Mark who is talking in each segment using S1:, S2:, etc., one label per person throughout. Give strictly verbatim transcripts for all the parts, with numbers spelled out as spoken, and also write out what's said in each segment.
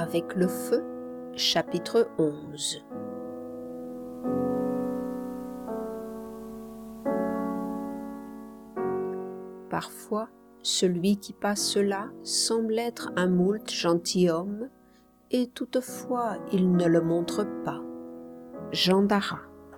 S1: avec le feu, chapitre onze. Parfois, celui qui passe là semble être un moult gentilhomme, et toutefois il ne le montre pas. Jean d'Arras.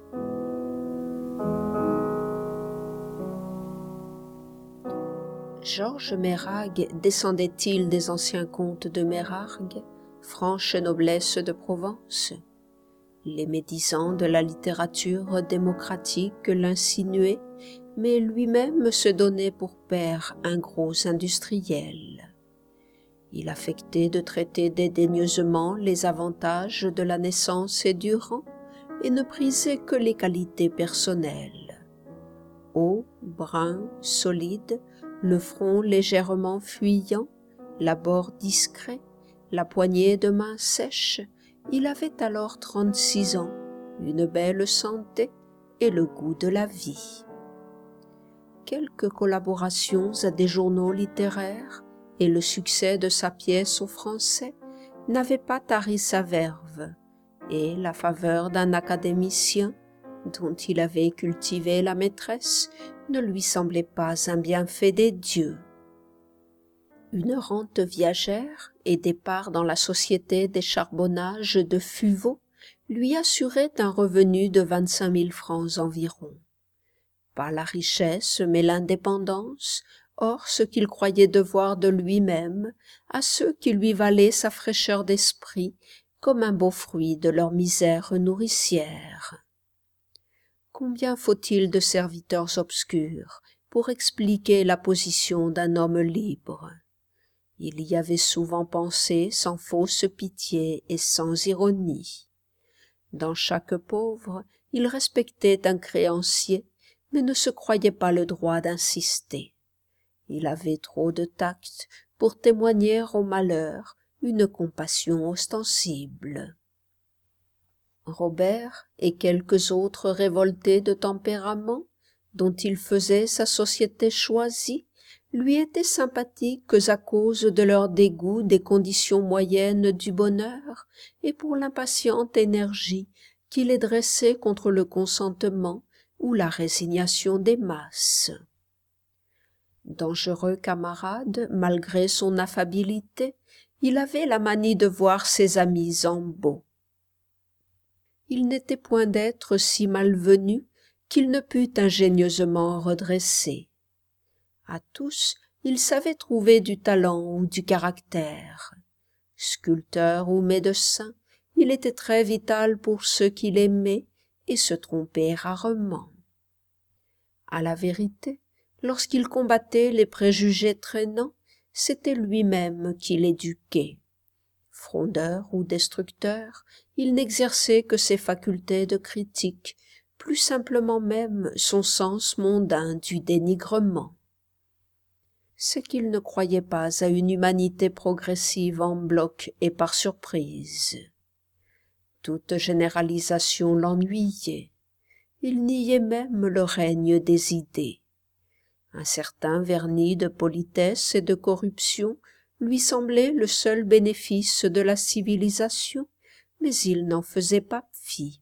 S1: Georges Méraghe descendait-il des anciens comtes de Mérargues, franche noblesse de Provence? Les médisants de la littérature démocratique l'insinuaient, mais lui-même se donnait pour père un gros industriel. Il affectait de traiter dédaigneusement les avantages de la naissance et du rang, et ne prisait que les qualités personnelles. Haut, brun, solide, le front légèrement fuyant, l'abord discret, la poignée de main sèche, il avait alors trente-six ans, une belle santé et le goût de la vie. Quelques collaborations à des journaux littéraires et le succès de sa pièce au français n'avaient pas tari sa verve, et la faveur d'un académicien, dont il avait cultivé la maîtresse, ne lui semblait pas un bienfait des dieux. Une rente viagère et départ dans la société des charbonnages de Fuveau lui assuraient un revenu de vingt-cinq mille francs environ. Pas la richesse, mais l'indépendance, or ce qu'il croyait devoir de lui-même à ceux qui lui valaient sa fraîcheur d'esprit comme un beau fruit de leur misère nourricière. Combien faut-il de serviteurs obscurs pour expliquer la position d'un homme libre? Il y avait souvent pensé sans fausse pitié et sans ironie. Dans chaque pauvre, il respectait un créancier, mais ne se croyait pas le droit d'insister. Il avait trop de tact pour témoigner au malheur une compassion ostensible. Robert et quelques autres révoltés de tempérament, dont il faisait sa société choisie, lui étaient sympathiques à cause de leur dégoût des conditions moyennes du bonheur et pour l'impatiente énergie qui les dressait contre le consentement ou la résignation des masses. Dangereux camarade, malgré son affabilité, il avait la manie de voir ses amis en beau. Il n'était point d'être si malvenu qu'il ne pût ingénieusement redresser. À tous, il savait trouver du talent ou du caractère. Sculpteur ou médecin, il était très vital pour ceux qu'il aimait et se trompait rarement. À la vérité, lorsqu'il combattait les préjugés traînants, c'était lui-même qui l'éduquait. Frondeur ou destructeur, il n'exerçait que ses facultés de critique, plus simplement même son sens mondain du dénigrement. C'est qu'il ne croyait pas à une humanité progressive en bloc et par surprise. Toute généralisation l'ennuyait. Il niait même le règne des idées. Un certain vernis de politesse et de corruption lui semblait le seul bénéfice de la civilisation, mais il n'en faisait pas fi.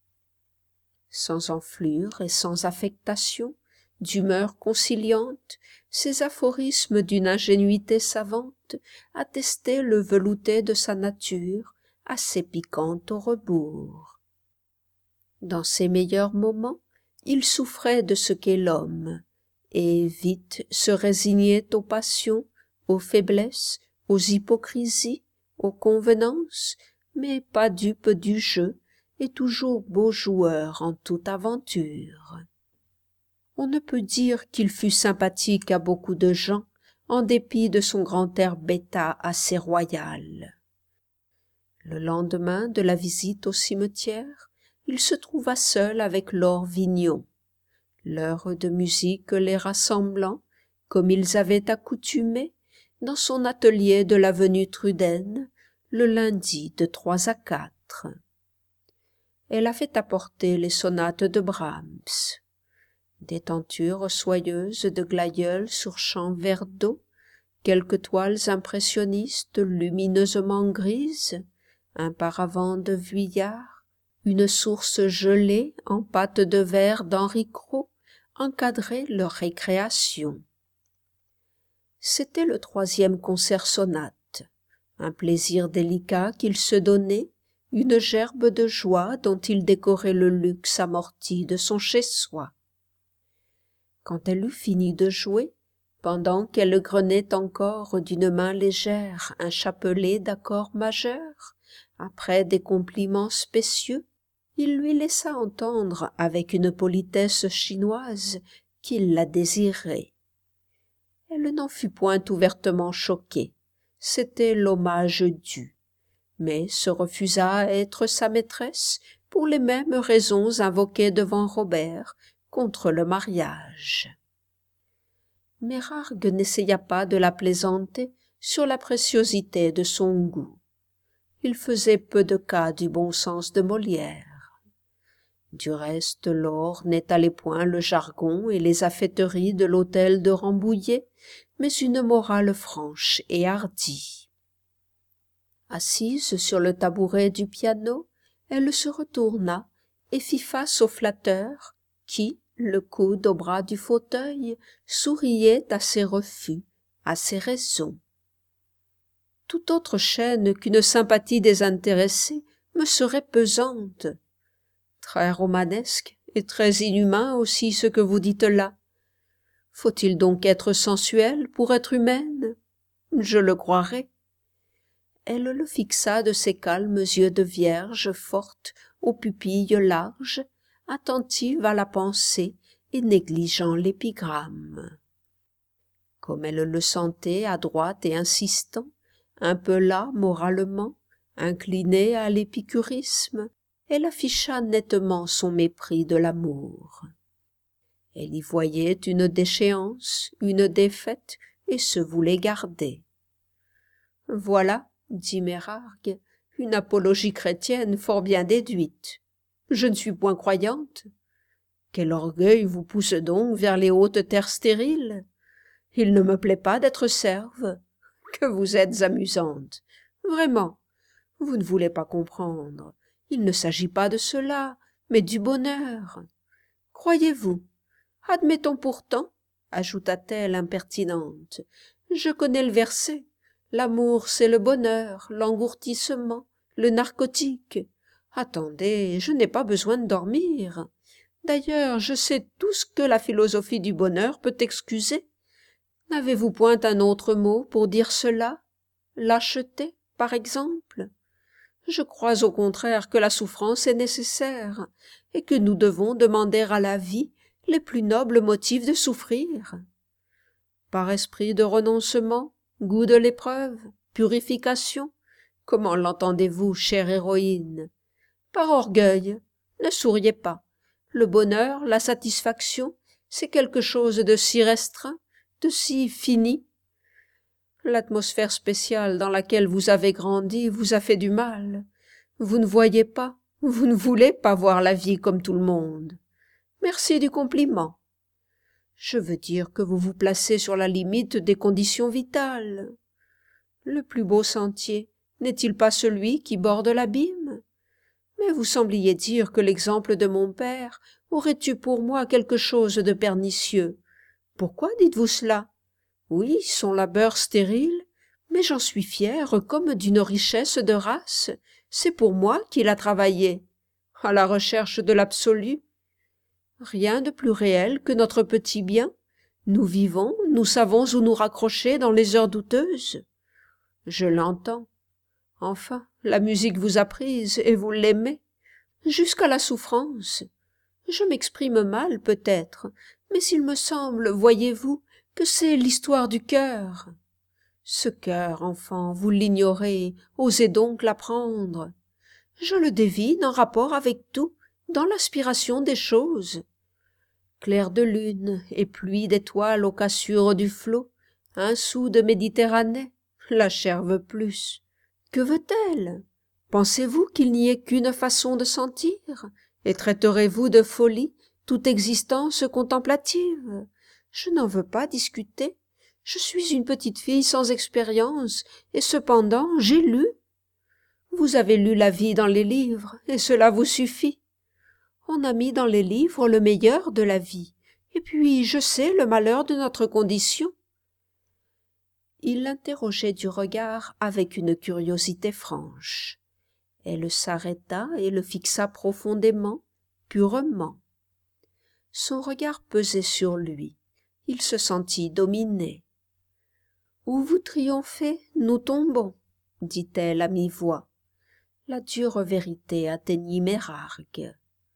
S1: Sans enflure et sans affectation, d'humeur conciliante, ces aphorismes d'une ingénuité savante attestaient le velouté de sa nature, assez piquante au rebours. Dans ses meilleurs moments, il souffrait de ce qu'est l'homme, et vite se résignait aux passions, aux faiblesses, aux hypocrisies, aux convenances, mais pas dupe du jeu, et toujours beau joueur en toute aventure. On ne peut dire qu'il fût sympathique à beaucoup de gens, en dépit de son grand air bêta assez royal. Le lendemain de la visite au cimetière, il se trouva seul avec Laure Vignon. L'heure de musique les rassemblant, comme ils avaient accoutumé, dans son atelier de l'avenue Trudaine, le lundi de trois à quatre. Elle avait apporté les sonates de Brahms. Des tentures soyeuses de glaïeuls sur champ vert d'eau, quelques toiles impressionnistes lumineusement grises, un paravent de Vuillard, une source gelée en pâte de verre d'Henri Cros encadraient leur récréation. C'était le troisième concert sonate, un plaisir délicat qu'il se donnait, une gerbe de joie dont il décorait le luxe amorti de son chez-soi. Quand elle eut fini de jouer, pendant qu'elle grenait encore d'une main légère un chapelet d'accords majeurs, après des compliments spécieux, il lui laissa entendre avec une politesse chinoise qu'il la désirait. Elle n'en fut point ouvertement choquée, c'était l'hommage dû, mais se refusa à être sa maîtresse pour les mêmes raisons invoquées devant Robert contre le mariage. Mérargue n'essaya pas de la plaisanter sur la préciosité de son goût. Il faisait peu de cas du bon sens de Molière. Du reste, Laure n'étalait point le jargon et les affecteries de l'hôtel de Rambouillet, mais une morale franche et hardie. Assise sur le tabouret du piano, elle se retourna et fit face au flatteur qui, le coude au bras du fauteuil, souriait à ses refus, à ses raisons. Toute autre chaîne qu'une sympathie désintéressée me serait pesante. Très romanesque et très inhumain aussi ce que vous dites là. Faut-il donc être sensuelle pour être humaine? Je le croirais. Elle le fixa de ses calmes yeux de vierge forte aux pupilles larges, attentive à la pensée et négligeant l'épigramme. Comme elle le sentait adroite et insistant, un peu las moralement, inclinée à l'épicurisme, elle afficha nettement son mépris de l'amour. Elle y voyait une déchéance, une défaite, et se voulait garder. Voilà, dit Mérargue, une apologie chrétienne fort bien déduite. Je ne suis point croyante. Quel orgueil vous pousse donc vers les hautes terres stériles? Il ne me plaît pas d'être serve. Que vous êtes amusante. Vraiment, vous ne voulez pas comprendre. Il ne s'agit pas de cela, mais du bonheur. Croyez-vous? Admettons pourtant, ajouta-t-elle impertinente, je connais le verset. L'amour, c'est le bonheur, l'engourdissement, le narcotique. Attendez, je n'ai pas besoin de dormir. D'ailleurs, je sais tout ce que la philosophie du bonheur peut excuser. N'avez-vous point un autre mot pour dire cela? Lâcheté, par exemple? Je crois au contraire que la souffrance est nécessaire, et que nous devons demander à la vie les plus nobles motifs de souffrir. Par esprit de renoncement, goût de l'épreuve, purification, comment l'entendez-vous, chère héroïne? Par orgueil, ne souriez pas. Le bonheur, la satisfaction, c'est quelque chose de si restreint, de si fini. L'atmosphère spéciale dans laquelle vous avez grandi vous a fait du mal. Vous ne voyez pas, vous ne voulez pas voir la vie comme tout le monde. Merci du compliment. Je veux dire que vous vous placez sur la limite des conditions vitales. Le plus beau sentier n'est-il pas celui qui borde l'abîme? Mais vous sembliez dire que l'exemple de mon père aurait eu pour moi quelque chose de pernicieux. Pourquoi dites-vous cela? Oui, son labeur stérile, mais j'en suis fière comme d'une richesse de race. C'est pour moi qu'il a travaillé, à la recherche de l'absolu. Rien de plus réel que notre petit bien. Nous vivons, nous savons où nous raccrocher dans les heures douteuses. Je l'entends. Enfin, la musique vous a prise et vous l'aimez, jusqu'à la souffrance. Je m'exprime mal peut-être, mais il me semble, voyez-vous, que c'est l'histoire du cœur. Ce cœur, enfant, vous l'ignorez, osez donc l'apprendre. Je le devine en rapport avec tout, dans l'aspiration des choses. Clair de lune et pluie d'étoiles aux cassures du flot, un sou de Méditerranée, la chair veut plus. Que veut-elle? Pensez-vous qu'il n'y ait qu'une façon de sentir? Et traiterez-vous de folie toute existence contemplative? Je n'en veux pas discuter. Je suis une petite fille sans expérience, et cependant j'ai lu. Vous avez lu la vie dans les livres, et cela vous suffit. On a mis dans les livres le meilleur de la vie, et puis je sais le malheur de notre condition. » Il l'interrogeait du regard avec une curiosité franche. Elle s'arrêta et le fixa profondément, purement. Son regard pesait sur lui. Il se sentit dominé. « Où vous triomphez, nous tombons, » dit-elle à mi-voix. La dure vérité atteignit Mérargue.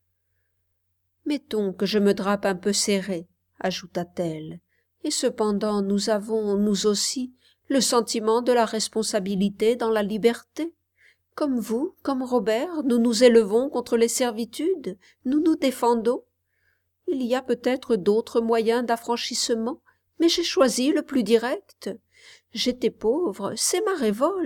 S1: « Mettons que je me drape un peu serré, » ajouta-t-elle, « et cependant nous avons, nous aussi, le sentiment de la responsabilité dans la liberté. Comme vous, comme Robert, nous nous élevons contre les servitudes, nous nous défendons. Il y a peut-être d'autres moyens d'affranchissement, mais j'ai choisi le plus direct. J'étais pauvre, c'est ma révolte. »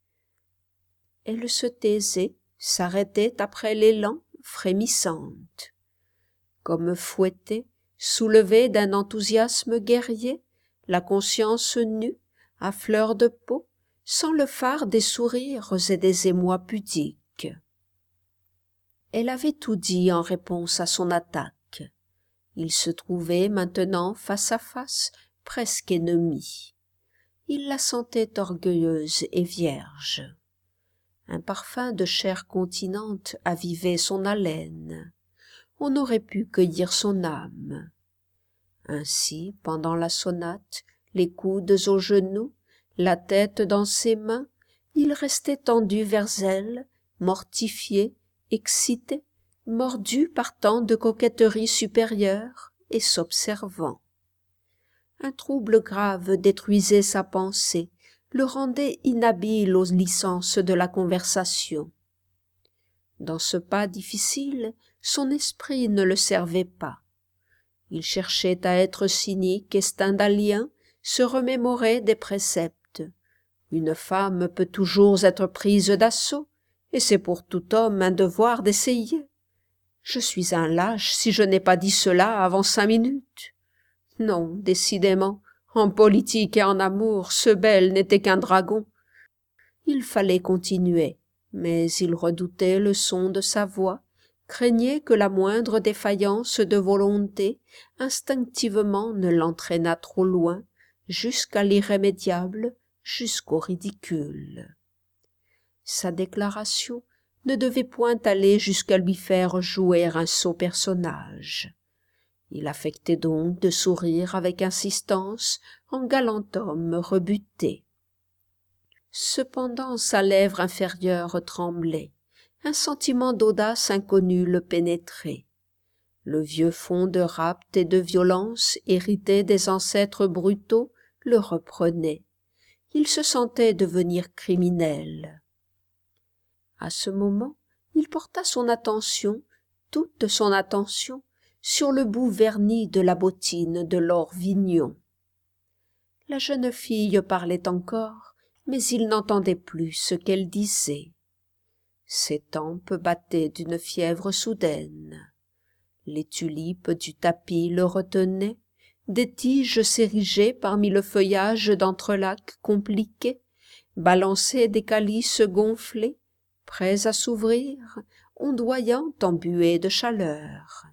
S1: Elle se taisait, s'arrêtait après l'élan, frémissante. Comme fouettée, soulevée d'un enthousiasme guerrier, la conscience nue, à fleur de peau, sans le phare des sourires et des émois pudiques. Elle avait tout dit en réponse à son attaque. Ils se trouvaient maintenant face à face, presque ennemis. Il la sentait orgueilleuse et vierge. Un parfum de chair continente avivait son haleine. On aurait pu cueillir son âme. Ainsi, pendant la sonate, les coudes aux genoux, la tête dans ses mains, il restait tendu vers elle, mortifié, excité, mordu par tant de coquetterie supérieure et s'observant. Un trouble grave détruisait sa pensée, le rendait inhabile aux licences de la conversation. Dans ce pas difficile, son esprit ne le servait pas. Il cherchait à être cynique et stendhalien, se remémorait des préceptes. Une femme peut toujours être prise d'assaut, et c'est pour tout homme un devoir d'essayer. Je suis un lâche si je n'ai pas dit cela avant cinq minutes. Non, décidément, en politique et en amour, ce bel n'était qu'un dragon. Il fallait continuer, mais il redoutait le son de sa voix, craignait que la moindre défaillance de volonté instinctivement ne l'entraînât trop loin, jusqu'à l'irrémédiable, jusqu'au ridicule. Sa déclaration ne devait point aller jusqu'à lui faire jouer un sot personnage. Il affectait donc de sourire avec insistance en galant homme rebuté. Cependant sa lèvre inférieure tremblait. Un sentiment d'audace inconnue le pénétrait. Le vieux fond de rapt et de violence hérité des ancêtres brutaux le reprenait. Il se sentait devenir criminel. À ce moment, il porta son attention, toute son attention, sur le bout verni de la bottine de Laure Vignon. La jeune fille parlait encore, mais il n'entendait plus ce qu'elle disait. Ses tempes battaient d'une fièvre soudaine. Les tulipes du tapis le retenaient, des tiges s'érigeaient parmi le feuillage d'entrelacs compliqués, balançaient des calices gonflés, prêts à s'ouvrir, ondoyant en buée de chaleur.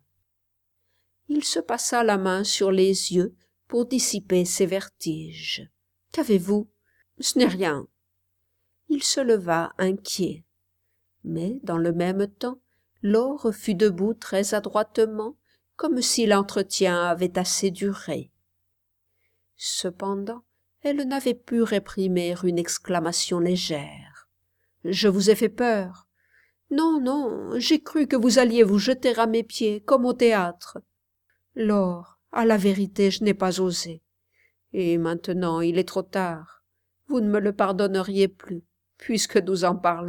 S1: Il se passa la main sur les yeux pour dissiper ses vertiges. « Qu'avez-vous ? Ce n'est rien. » Il se leva inquiet. Mais, dans le même temps, Laure fut debout très adroitement, comme si l'entretien avait assez duré. Cependant, elle n'avait pu réprimer une exclamation légère. « Je vous ai fait peur. Non, non, j'ai cru que vous alliez vous jeter à mes pieds, comme au théâtre. Laure, à la vérité, je n'ai pas osé. Et maintenant, il est trop tard. Vous ne me le pardonneriez plus, puisque nous en parlons. »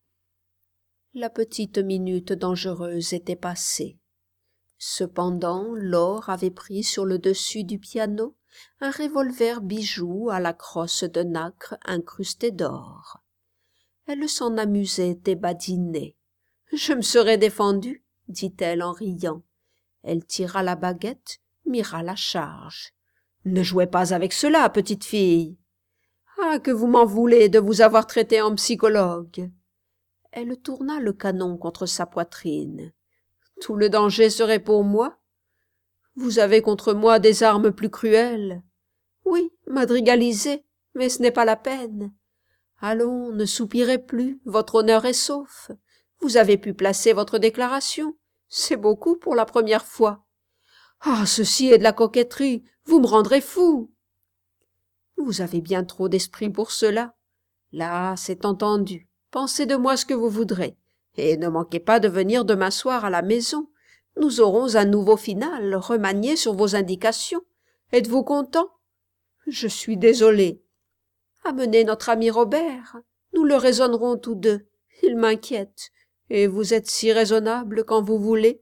S1: La petite minute dangereuse était passée. Cependant, Laure avait pris sur le dessus du piano un revolver bijou à la crosse de nacre incrustée d'or. Elle s'en amusait et badinait. « Je me serais défendue, » dit-elle en riant. Elle tira la baguette, mira la charge. Ne jouez pas avec cela, petite fille. Ah, que vous m'en voulez de vous avoir traité en psychologue. Elle tourna le canon contre sa poitrine. Tout le danger serait pour moi. Vous avez contre moi des armes plus cruelles. Oui, madrigaliser, mais ce n'est pas la peine. Allons, ne soupirez plus, votre honneur est sauf. Vous avez pu placer votre déclaration. C'est beaucoup pour la première fois. Ah, ceci est de la coquetterie, vous me rendrez fou. Vous avez bien trop d'esprit pour cela. Là, c'est entendu. Pensez de moi ce que vous voudrez, et ne manquez pas de venir demain soir à la maison. Nous aurons un nouveau final remanié sur vos indications. Êtes-vous content? Je suis désolée. Amenez notre ami Robert. Nous le raisonnerons tous deux. Il m'inquiète. Et vous êtes si raisonnable quand vous voulez.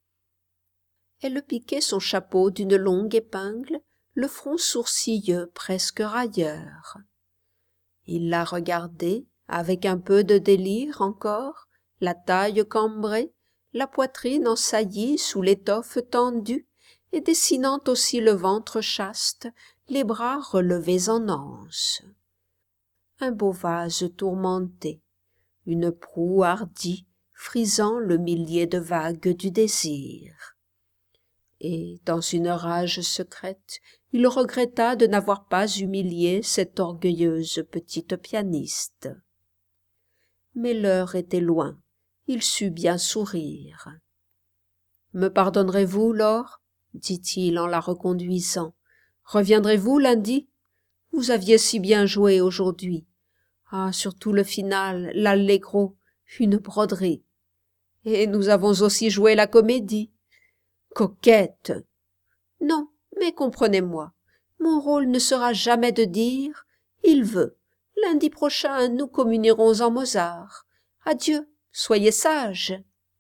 S1: Elle piquait son chapeau d'une longue épingle, le front sourcilleux presque railleur. Il la regardait, avec un peu de délire encore, la taille cambrée, la poitrine ensaillie sous l'étoffe tendue, et dessinant aussi le ventre chaste, les bras relevés en anse. Un beau vase tourmenté, une proue hardie, frisant le millier de vagues du désir. Et, dans une rage secrète, il regretta de n'avoir pas humilié cette orgueilleuse petite pianiste. Mais l'heure était loin, il sut bien sourire. « Me pardonnerez-vous, Laure ?» dit-il en la reconduisant. « Reviendrez-vous lundi? Vous aviez si bien joué aujourd'hui. Ah, surtout le final, l'allegro, une broderie. Et nous avons aussi joué la comédie. Coquette! Non, mais comprenez-moi, mon rôle ne sera jamais de dire « Il veut, lundi prochain nous communierons en Mozart. Adieu, soyez sage. »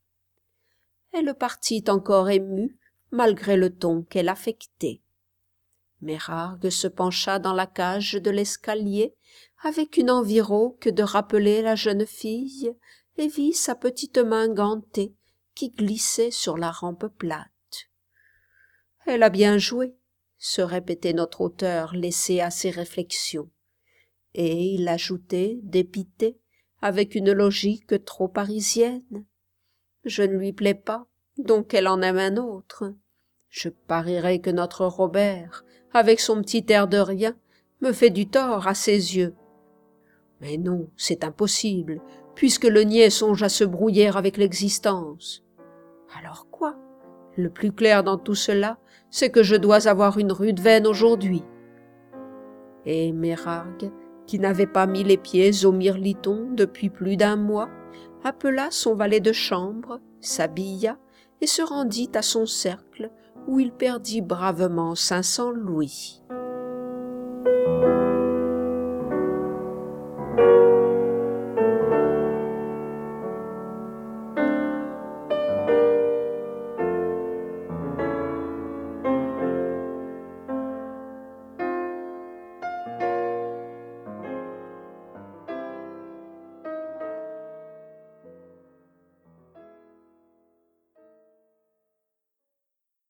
S1: Elle partit encore émue, malgré le ton qu'elle affectait. Mérargue se pencha dans la cage de l'escalier, avec une envie rauque de rappeler la jeune fille, et vit sa petite main gantée qui glissait sur la rampe plate. « Elle a bien joué », se répétait notre auteur laissé à ses réflexions. Et il ajoutait, dépité, avec une logique trop parisienne. « Je ne lui plais pas, donc elle en aime un autre. Je parierais que notre Robert, avec son petit air de rien, me fait du tort à ses yeux. Mais non, c'est impossible, puisque le niais songe à se brouiller avec l'existence. Alors quoi? Le plus clair dans tout cela, c'est que je dois avoir une rude veine aujourd'hui. » Et Mérargue, qui n'avait pas mis les pieds au mirliton depuis plus d'un mois, appela son valet de chambre, s'habilla et se rendit à son cercle, où il perdit bravement cinq cents louis.